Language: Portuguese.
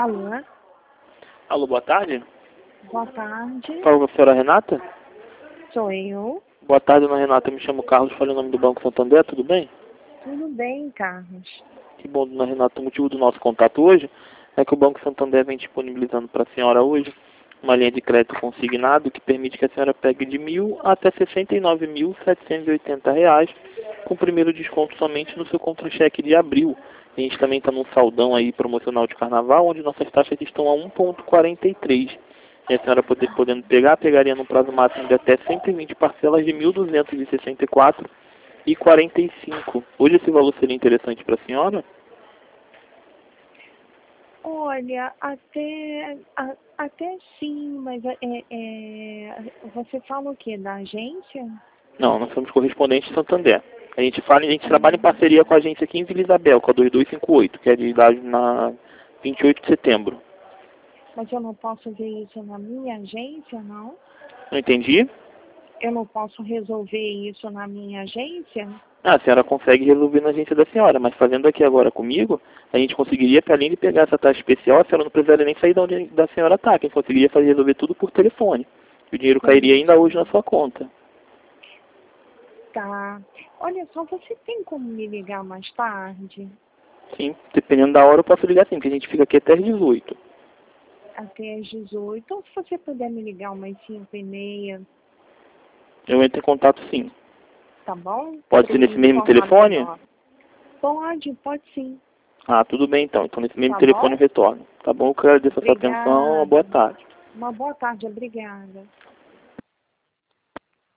Alô? Alô, boa tarde. Boa tarde. Fala com a senhora Renata? Sou eu. Boa tarde, dona Renata. Eu me chamo Carlos, falei o nome do Banco Santander, tudo bem? Tudo bem, Carlos? Que bom, dona Renata. O motivo do nosso contato hoje é que o Banco Santander vem disponibilizando para a senhora hoje uma linha de crédito consignado que permite que a senhora pegue de R$ 1.000 até R$ 69.780, com o primeiro desconto somente no seu contra-cheque de abril. A gente também está num saldão aí promocional de carnaval, onde nossas taxas estão a 1,43. E a senhora podendo pegaria no prazo máximo de até 120 parcelas de R$ 1.264,45. Hoje esse valor seria interessante para a senhora? Olha, até sim, mas você fala o quê? Da agência? Não, nós somos correspondentes Santander. A gente trabalha em parceria com a agência 15 Isabel, com a 2258, que é de idade na 28 de setembro. Mas eu não posso ver isso na minha agência, não? Não entendi? Eu não posso resolver isso na minha agência? Ah, a senhora consegue resolver na agência da senhora, mas fazendo aqui agora comigo, a gente conseguiria, para além de pegar essa taxa especial, a senhora não precisaria nem sair de onde da senhora está, que a gente conseguiria resolver tudo por telefone. E o dinheiro cairia ainda hoje na sua conta. Tá. Olha só, você tem como me ligar mais tarde? Sim, dependendo da hora eu posso ligar sim, porque a gente fica aqui até às 18. Até às 18. Ou se você puder me ligar umas 5h30, Eu entro em contato sim. tá bom? Pode Pra ser me nesse mesmo informar telefone? melhor. Pode sim. Ah, tudo bem então. Então nesse mesmo Tá telefone bom? eu retorno. Tá bom? Eu agradeço a sua atenção. Uma Obrigada. boa tarde. Uma boa tarde, obrigada.